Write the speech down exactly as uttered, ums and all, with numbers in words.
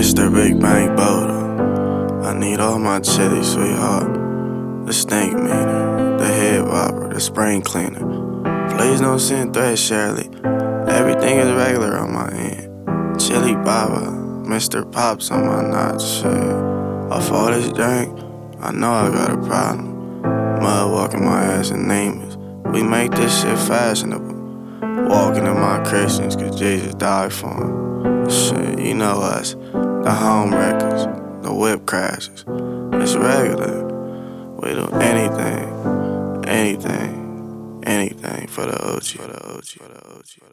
Mister Big Bang Boda. I need all my chili, sweetheart. The snake meaner, the head whopper, the spring cleaner. Please don't send threats, Shirley. Everything is regular on my end. Chili Baba, Mister Pops on my notch, shit. Off all this drink, I know I got a problem. Mud walking my ass and nameless. We make this shit fashionable. Walking in my Christians, cause Jesus died for them. Shit, you know us. The home wreckers, the whip crashers. It's regular. We do anything, anything, anything for the O G, for the O G, for the O G.